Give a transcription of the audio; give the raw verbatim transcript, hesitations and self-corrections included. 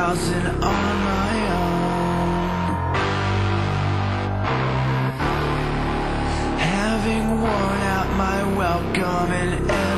thousand on my own. Having worn out my welcome in